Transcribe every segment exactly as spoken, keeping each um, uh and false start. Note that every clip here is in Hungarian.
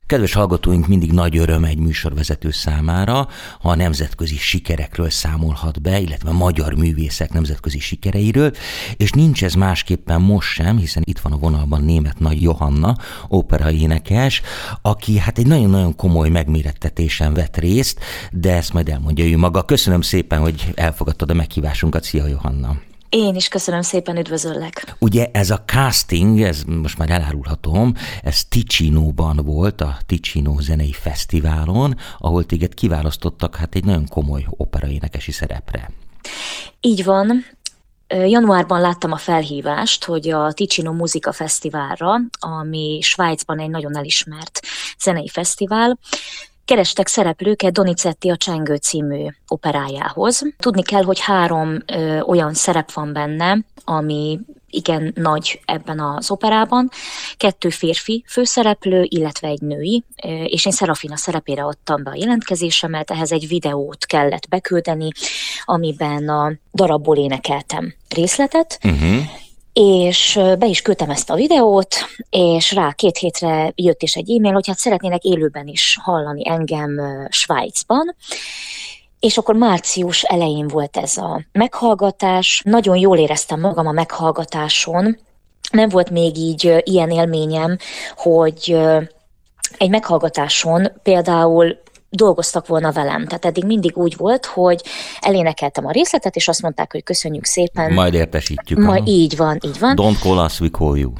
Kedves hallgatóink, mindig nagy öröm egy műsorvezető számára, ha a nemzetközi sikerekről számolhat be, illetve magyar művészek nemzetközi sikereiről, és nincs ez másképpen most sem, hiszen itt van a vonalban Németh Nagy Johanna, operaénekes, aki hát egy nagyon-nagyon komoly megmérettetésen vett részt, de ezt majd elmondja ő maga. Köszönöm szépen, hogy elfogadtad a meghívásunkat. Szia, Johanna! Én is köszönöm szépen, üdvözöllek. Ugye ez a casting, ez most már elárulhatom, ez Ticinóban volt, a Ticino zenei fesztiválon, ahol téged kiválasztottak hát egy nagyon komoly operaénekesi szerepre. Így van. Januárban láttam a felhívást, hogy a Ticino Muzika Fesztiválra, ami Svájcban egy nagyon elismert zenei fesztivál, kerestek szereplőket Donizetti a Csengő című operájához. Tudni kell, hogy három ö, olyan szerep van benne, ami igen nagy ebben az operában. Kettő férfi főszereplő, illetve egy női, és én Serafina szerepére adtam be a jelentkezésemet, ehhez egy videót kellett beküldeni, amiben a darabból énekeltem részletet, uh-huh. és be is küldtem ezt a videót, és rá két hétre jött is egy e-mail, hogy hát szeretnének élőben is hallani engem Svájcban, és akkor március elején volt ez a meghallgatás. Nagyon jól éreztem magam a meghallgatáson, nem volt még így ilyen élményem, hogy egy meghallgatáson például dolgoztak volna velem. Tehát eddig mindig úgy volt, hogy elénekeltem a részletet, és azt mondták, hogy köszönjük szépen. Majd értesítjük. Majd így van, így van. Don't call us, we call you.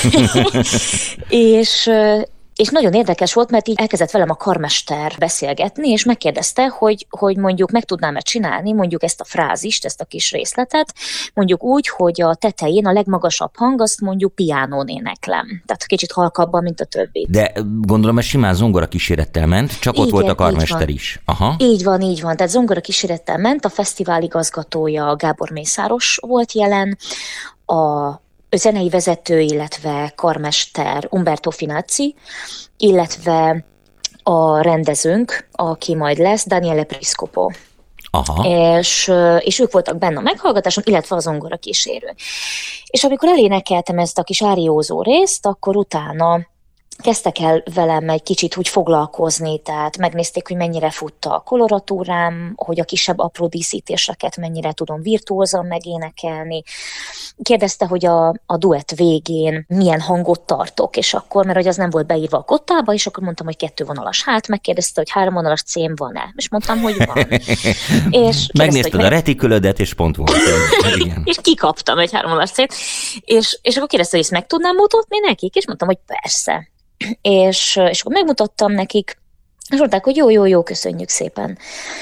és... És nagyon érdekes volt, mert így elkezdett velem a karmester beszélgetni, és megkérdezte, hogy, hogy mondjuk meg tudnám-e csinálni mondjuk ezt a frázist, ezt a kis részletet, mondjuk úgy, hogy a tetején a legmagasabb hang, azt mondjuk piánón éneklem. Tehát kicsit halkabban, mint a többi. De gondolom, ez simán zongora kísérettel ment, csak ott igen, volt a karmester is. Aha. Így van, így van. Tehát zongora kísérettel ment, a fesztivál igazgatója Gábor Mészáros volt jelen, a zenei vezető, illetve karmester Umberto Finazzi, illetve a rendezőnk, aki majd lesz, Daniele Priscopo. Aha. És, és ők voltak benne a meghallgatáson, illetve a zongora kísérő. És amikor elénekeltem ezt a kis áriózó részt, akkor utána kezdtek el velem egy kicsit úgy foglalkozni, tehát megnézték, hogy mennyire fut a koloratúrám, hogy a kisebb apró díszítéseket mennyire tudom virtuózan megénekelni. Kérdezte, hogy a, a duett végén milyen hangot tartok, és akkor, mert hogy az nem volt beírva a kottába, és akkor mondtam, hogy kettő vonalas hát, megkérdezte, hogy három vonalas cém van-e, és mondtam, hogy van. És megnézted hogy a retikülödet, és pont volt. Igen. És kikaptam egy három vonalas cémt, és, és akkor kérdezte, hogy ezt meg tudnám mutatni nekik, és mondtam, hogy persze. És, és akkor megmutattam nekik, és mondták, hogy jó, jó, jó, köszönjük szépen.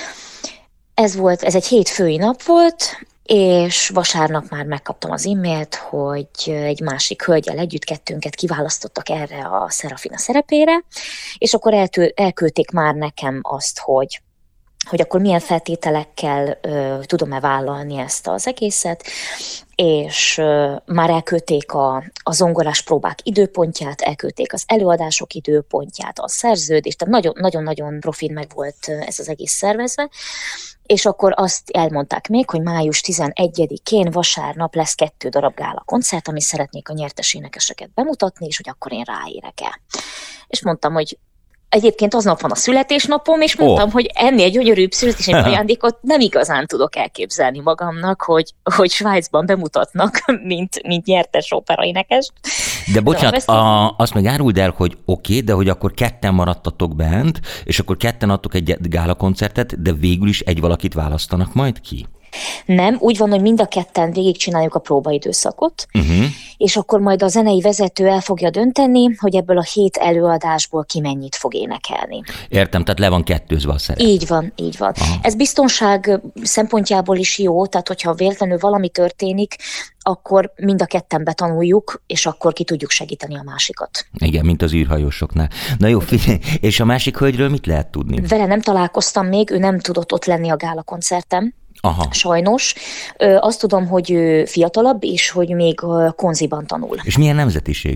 Ez volt, ez egy hétfői nap volt, és vasárnap már megkaptam az e-mailt, hogy egy másik hölgyel együtt kettőnket kiválasztottak erre a Serafina szerepére, és akkor eltő, elküldték már nekem azt, hogy hogy akkor milyen feltételekkel ö, tudom-e vállalni ezt az egészet, és ö, már elküldték a, a zongorás próbák időpontját, elküldték az előadások időpontját, a szerződést, tehát nagyon-nagyon profin meg volt ez az egész szervezve, és akkor azt elmondták még, hogy május tizenegyedikén vasárnap lesz kettő darab gála koncert, ami szeretnék a nyertes énekeseket bemutatni, és hogy akkor én ráérek-e. És mondtam, hogy egyébként aznap van a születésnapom, és mondtam, oh. hogy ennél gyönyörűbb születésnapi ajándékot nem igazán tudok elképzelni magamnak, hogy, hogy Svájcban bemutatnak, mint, mint nyertes operaénekes. De bocsánat, a, azt meg áruld el, hogy oké, okay, de hogy akkor ketten maradtatok bent, és akkor ketten adtok egy gála koncertet, de végül is egy valakit választanak majd ki? Nem, úgy van, hogy mind a ketten végigcsináljuk a próbaidőszakot, uh-huh. és akkor majd a zenei vezető el fogja dönteni, hogy ebből a hét előadásból ki mennyit fog énekelni. Értem, tehát le van kettőzve a szerep. Így van, így van. Aha. Ez biztonság szempontjából is jó, tehát hogyha véletlenül valami történik, akkor mind a ketten betanuljuk, és akkor ki tudjuk segíteni a másikat. Igen, mint az űrhajósoknál. Na jó, figyelj, és a másik hölgyről mit lehet tudni? Vele nem találkoztam még, ő nem tudott ott lenni a gála koncerten. Aha. Sajnos. Azt tudom, hogy ő fiatalabb, és hogy még konziban tanul. És milyen nemzetiségű?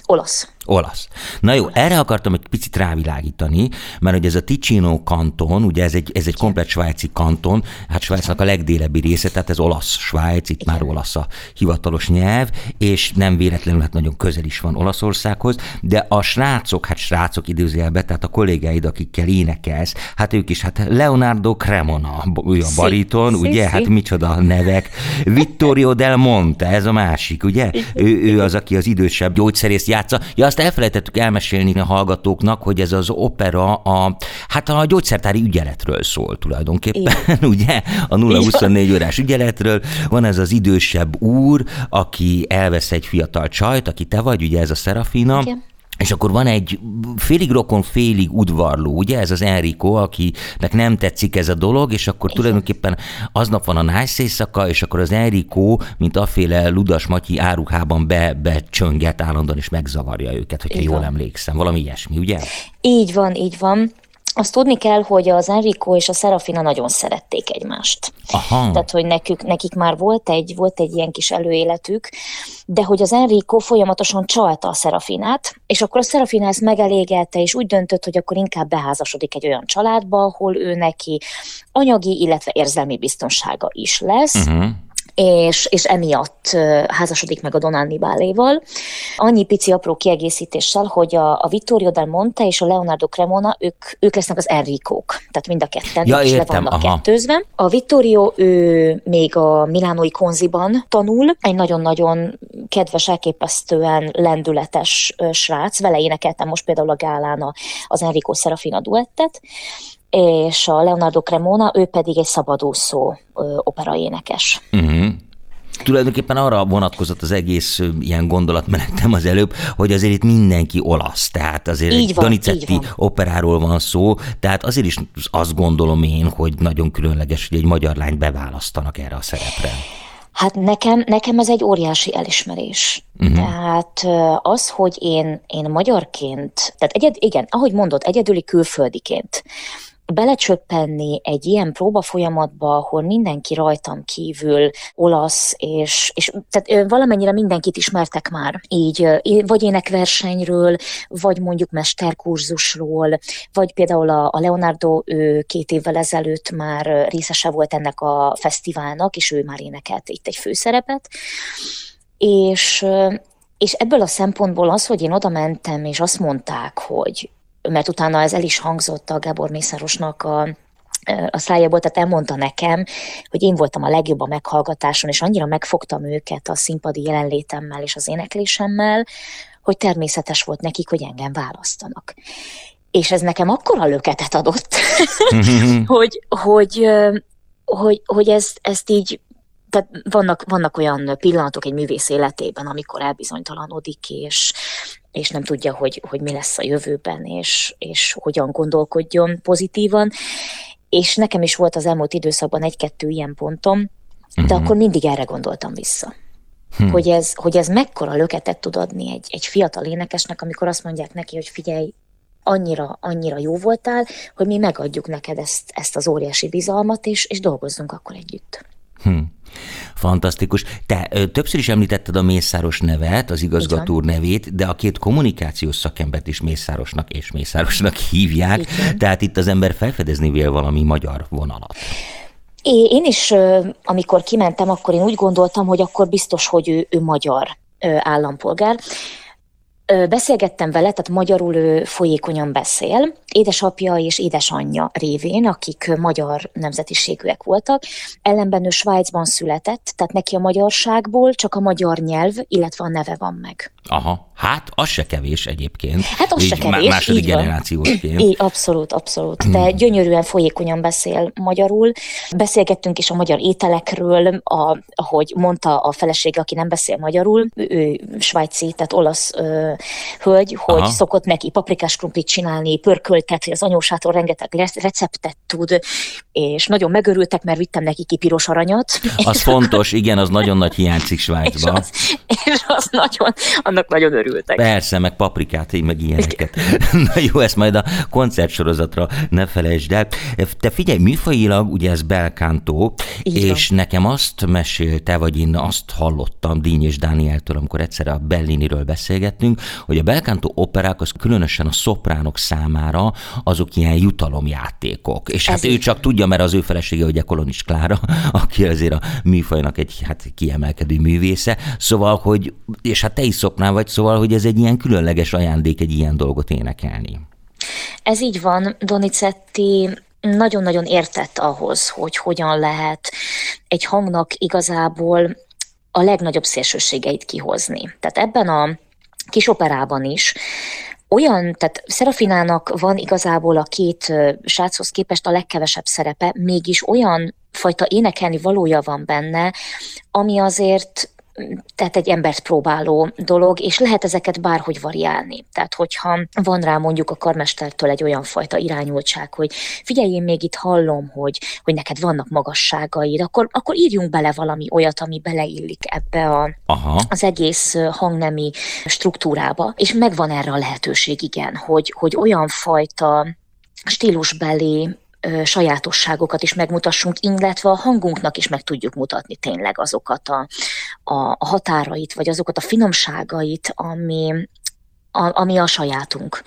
Olasz. Olasz. Na jó, erre akartam egy picit rávilágítani, mert hogy ez a Ticino kanton, ugye ez egy, ez egy komplet svájci kanton, hát Svájcnak a legdélebbi része, tehát ez olasz Svájc, itt igen. Már olasz a hivatalos nyelv, és nem véletlenül hát nagyon közel is van Olaszországhoz, de a srácok, hát srácok időzélbe, tehát a kollégáid, akikkel énekelsz, hát ők is, hát Leonardo Cremona, ő a bariton, szí, ugye, szí. Hát micsoda nevek, Vittorio Del Monte, ez a másik, ugye, ő, ő az, aki az idősebb gyógyszerészt játsza. Ja, azt elfelejtettük elmesélni a hallgatóknak, hogy ez az opera a, hát a gyógyszertári ügyeletről szól tulajdonképpen, igen. Ugye? A nulla huszonnégy órás ügyeletről. Van ez az idősebb úr, aki elvesz egy fiatal csajt, aki te vagy, ugye ez a Serafina. Igen. És akkor van egy félig rokon, félig udvarló, ugye, ez az Enrico, akinek nem tetszik ez a dolog, és akkor igen. Tulajdonképpen aznap van a nájsz éjszaka, és akkor az Enrico, mint aféle Ludas Matyi áruhában be, becsönget állandóan, és megzavarja őket, hogyha igen. Jól emlékszem. Valami ilyesmi, ugye? Így van, így van. Azt tudni kell, hogy az Enrico és a Serafina nagyon szerették egymást. Aha. Tehát, hogy nekük, nekik már volt egy, volt egy ilyen kis előéletük, de hogy az Enrico folyamatosan csalta a Serafinát, és akkor a Serafina ezt megelégelte, és úgy döntött, hogy akkor inkább beházasodik egy olyan családba, ahol ő neki anyagi, illetve érzelmi biztonsága is lesz. Uh-huh. És, és emiatt házasodik meg a Don Annibaléval. Annyi pici apró kiegészítéssel, hogy a, a Vittorio Del Monte és a Leonardo Cremona, ők, ők lesznek az Enricók, tehát mind a ketten, ja, és le vannak aha. kettőzve. A Vittorio, ő még a milánói Konziban tanul, egy nagyon-nagyon kedves, elképesztően lendületes srác, vele énekeltem most például a gálán az Enrico Serafina duettet, és a Leonardo Cremona, ő pedig egy szabadúszó operaénekes. Uh-huh. Tulajdonképpen arra vonatkozott az egész ilyen gondolatmenetem az előbb, hogy azért itt mindenki olasz, tehát azért így egy van, Donizetti operáról van szó, tehát azért is azt gondolom én, hogy nagyon különleges, hogy egy magyar lányt beválasztanak erre a szerepre. Hát nekem, nekem ez egy óriási elismerés. Uh-huh. Tehát az, hogy én, én magyarként, tehát egyed, igen, ahogy mondod, egyedüli külföldiként belecsöppenni egy ilyen próba folyamatba, ahol mindenki rajtam kívül olasz, és, és tehát valamennyire mindenkit ismertek már, így vagy énekversenyről, vagy mondjuk mesterkurzusról, vagy például a, a Leonardo, ő két évvel ezelőtt már részese volt ennek a fesztiválnak, és ő már énekelt itt egy főszerepet, és, és ebből a szempontból az, hogy én oda mentem, és azt mondták, hogy mert utána ez el is hangzott a Gábor Mészárosnak a, a szájából, tehát elmondta nekem, hogy én voltam a legjobb a meghallgatáson, és annyira megfogtam őket a színpadi jelenlétemmel és az éneklésemmel, hogy természetes volt nekik, hogy engem választanak. És ez nekem akkora löketet adott, hogy, hogy, hogy, hogy ezt, ezt így, tehát vannak, vannak olyan pillanatok egy művész életében, amikor elbizonytalanodik, és és nem tudja, hogy, hogy mi lesz a jövőben, és, és hogyan gondolkodjon pozitívan. És nekem is volt az elmúlt időszakban egy-kettő ilyen pontom, de uh-huh. akkor mindig erre gondoltam vissza. Hmm. Hogy, ez, hogy ez mekkora löketet tud adni egy, egy fiatal énekesnek, amikor azt mondják neki, hogy figyelj, annyira, annyira jó voltál, hogy mi megadjuk neked ezt, ezt az óriási bizalmat, és, és dolgozzunk akkor együtt. Hmm. Fantasztikus. Te ö, többször is említetted a Mészáros nevet, az igazgató úr nevét, de a két kommunikációs szakembert is Mészárosnak és Mészárosnak hívják, igen. Tehát itt az ember felfedezni vél valami magyar vonalat. Én is, amikor kimentem, akkor én úgy gondoltam, hogy akkor biztos, hogy ő, ő magyar állampolgár. Beszélgettem vele, tehát magyarul ő folyékonyan beszél, édesapja és édesanyja révén, akik magyar nemzetiségűek voltak, ellenben ő Svájcban született, tehát neki a magyarságból csak a magyar nyelv, illetve a neve van meg. Aha, hát az se kevés egyébként. Hát az se kevés, második generációsként. Így, abszolút, abszolút. De hmm. gyönyörűen folyékonyan beszél magyarul. Beszélgettünk is a magyar ételekről, a, ahogy mondta a felesége, aki nem beszél magyarul, ő svájci, tehát olasz ö, hölgy, hogy aha. szokott neki paprikás krumplit csinálni, pörkölt őket, hogy az anyósától rengeteg receptet tud, és nagyon megörültek, mert vittem neki ki piros aranyat. Az fontos, igen, az nagyon nagy hiányzik Svájcban. És az, és az nagyon, annak nagyon örültek. Persze, meg paprikát, meg ilyeneket. Na jó, ezt majd a koncertsorozatra ne felejtsd el. Te figyelj, műfajilag ugye ez bel canto, és van. Nekem azt mesélte, vagy én azt hallottam Díny és Dánieltől, amikor egyszerre a Belliniről beszélgettünk, hogy a bel canto operák az különösen a szopránok számára azok ilyen jutalomjátékok. És hát ez ő így csak tudja, mert az ő felesége ugye Kolonics Klára, aki azért a műfajnak egy hát kiemelkedő művésze. Szóval, hogy, és hát te is szoprán vagy, szóval, hogy ez egy ilyen különleges ajándék egy ilyen dolgot énekelni. Ez így van, Donizetti nagyon-nagyon értett ahhoz, hogy hogyan lehet egy hangnak igazából a legnagyobb szélsőségeit kihozni. Tehát ebben a kis operában is olyan, tehát Szerafinának van igazából a két sráchoz képest a legkevesebb szerepe, mégis olyan fajta énekelni valója van benne, ami azért tehát egy embert próbáló dolog, és lehet ezeket bárhogy variálni. Tehát, hogyha van rá mondjuk a karmestertől egy olyan fajta irányultság, hogy figyelj, én még itt hallom, hogy, hogy neked vannak magasságaid, akkor, akkor írjunk bele valami olyat, ami beleillik ebbe a, az egész hangnemi struktúrába. És megvan erre a lehetőség, igen, hogy, hogy olyan fajta stílusbeli sajátosságokat is megmutassunk, illetve a hangunknak is meg tudjuk mutatni tényleg azokat a, a, a határait, vagy azokat a finomságait, ami, a, ami a sajátunk.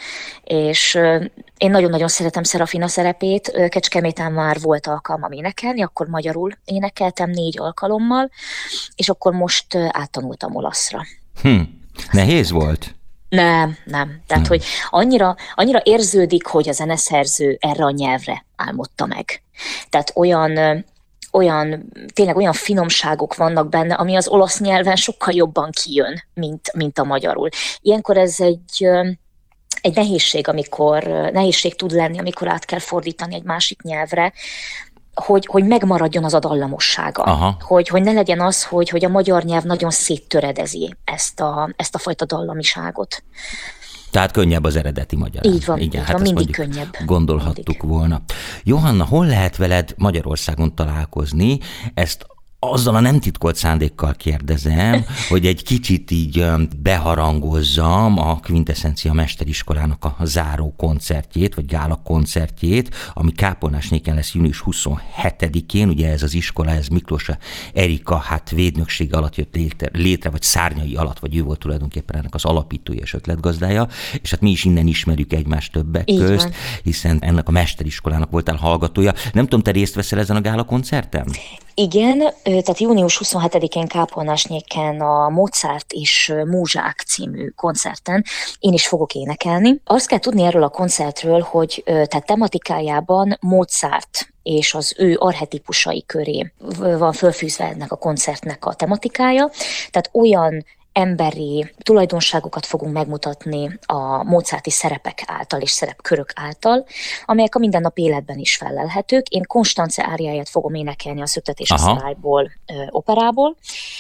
És én nagyon-nagyon szeretem Szerafina szerepét, Kecskeméten már volt alkalmam énekelni, akkor magyarul énekeltem négy alkalommal, és akkor most áttanultam olaszra. Hm. Nehéz volt? Nem, nem. Tehát, hmm. hogy annyira, annyira érződik, hogy a zeneszerző erre a nyelvre álmodta meg. Tehát olyan, olyan, tényleg olyan finomságok vannak benne, ami az olasz nyelven sokkal jobban kijön, mint, mint a magyarul. Ilyenkor ez egy, egy nehézség, amikor, nehézség tud lenni, amikor át kell fordítani egy másik nyelvre, hogy, hogy megmaradjon az a dallamossága. Hogy, hogy ne legyen az, hogy, hogy a magyar nyelv nagyon széttöredezi ezt a, ezt a fajta dallamiságot. Tehát könnyebb az eredeti magyar. Így van, Igen, így hát van mindig könnyebb. Gondolhattuk mindig. volna. Johanna, hol lehet veled Magyarországon találkozni? Ezt azzal a nem titkolt szándékkal kérdezem, hogy egy kicsit így beharangozzam a Quintessencia Mesteriskolának a záró koncertjét, vagy gála koncertjét, ami Kápolnásnéken lesz június huszonhetedikén, ugye ez az iskola, ez Miklós Erika, hát védnökség alatt jött létre, létre, vagy szárnyai alatt, vagy ő volt tulajdonképpen ennek az alapítója és ötletgazdája, és hát mi is innen ismerjük egymást többek Így közt, van. hiszen ennek a mesteriskolának voltál hallgatója. Nem tudom, te részt veszel ezen a gála koncerten? Igen, tehát június huszonhetedikén Kápolnásnyéken a Mozart és Múzsák című koncerten én is fogok énekelni. Azt kell tudni erről a koncertről, hogy tehát tematikájában Mozart és az ő archetípusai köré van fölfűzve ennek a koncertnek a tematikája. Tehát olyan emberi tulajdonságokat fogunk megmutatni a mozarti szerepek által és szerepkörök által, amelyek a mindennapi életben is felelhetők. Én Constance áriáját fogom énekelni a Szöktetés a Szalályból operából.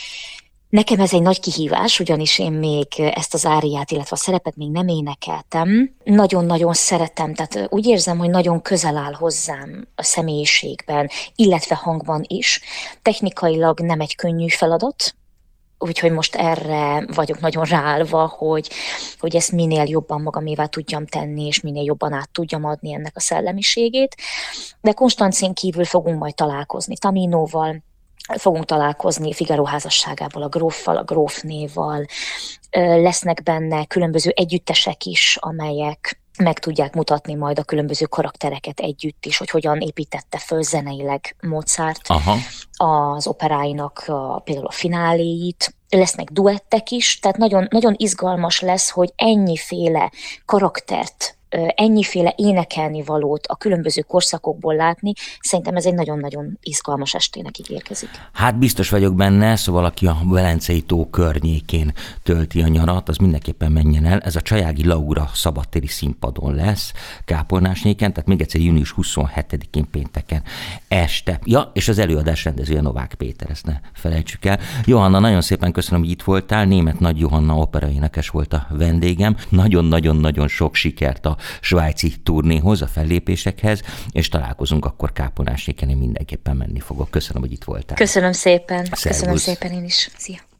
Nekem ez egy nagy kihívás, ugyanis én még ezt az áriát, illetve a szerepet még nem énekeltem. Nagyon-nagyon szeretem, tehát úgy érzem, hogy nagyon közel áll hozzám a személyiségben, illetve hangban is. Technikailag nem egy könnyű feladat, úgyhogy most erre vagyok nagyon ráállva, hogy, hogy ezt minél jobban magamévá tudjam tenni, és minél jobban át tudjam adni ennek a szellemiségét. De Konstancén kívül fogunk majd találkozni Taminóval, fogunk találkozni Figaro házasságából a gróffal, a grófnéval. Lesznek benne különböző együttesek is, amelyek meg tudják mutatni majd a különböző karaktereket együtt is, hogy hogyan építette föl zeneileg Mozart Aha. az operáinak a, például a fináléit. Lesznek duettek is, tehát nagyon, nagyon izgalmas lesz, hogy ennyiféle karaktert, ennyiféle énekelni valót a különböző korszakokból látni, szerintem ez egy nagyon-nagyon izgalmas estének ígérkezik. Hát biztos vagyok benne, szóval aki a Velencei tó környékén tölti a nyarat, az mindenképpen menjen el. Ez a Csajági Laura szabadtéri színpadon lesz Kápolnásnyéken, tehát még egyszer június huszonhetedikén pénteken este. Ja, és az előadás rendezője Novák Péter, ezt ne felejtsük el. Johanna, nagyon szépen köszönöm, hogy itt voltál. Németh Nagy Johanna operaénekes volt a vendégem. Nagyon-nagyon-nagyon sok sikert a svájci turnéhoz, a fellépésekhez, és találkozunk akkor Kápolnásnéken, én mindenképpen menni fogok. Köszönöm, hogy itt voltál. Köszönöm szépen. Szervusz. Köszönöm szépen én is. Szia.